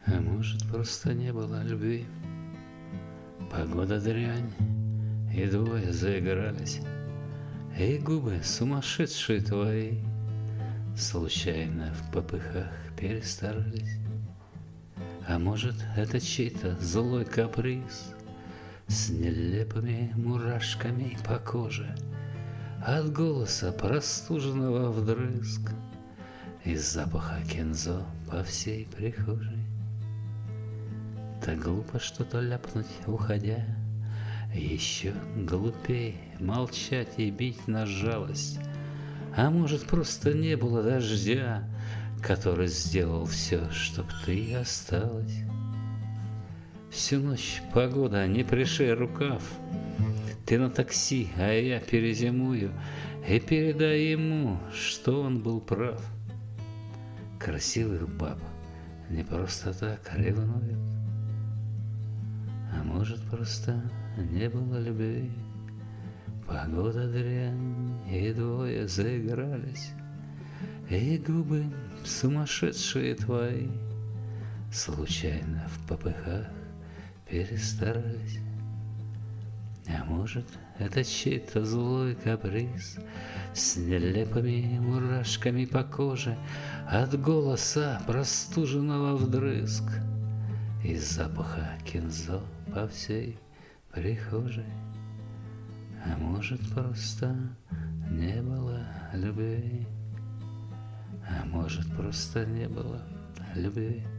А может, просто не было любви. Погода дрянь, и двое заигрались, и губы сумасшедшие твои случайно в попыхах перестарались. А может, это чей-то злой каприз с нелепыми мурашками по коже от голоса простуженного вдрызг и запаха кинзо по всей прихожей. Так глупо что-то ляпнуть, уходя, еще глупей молчать и бить на жалость. А может, просто не было дождя, который сделал все, чтоб ты осталась. Всю ночь погода, не пришей рукав, ты на такси, а я перезимую, и передай ему, что он был прав. Красивых баб не просто так ревнуют. А может, просто не было любви. Погода дрянь, и двое заигрались, и губы сумасшедшие твои случайно в попыхах перестарались. А может, это чей-то злой каприз с нелепыми мурашками по коже от голоса простуженного вдрызг и запаха кинзо по всей прихожей. А может, просто не было любви. А может, просто не было любви.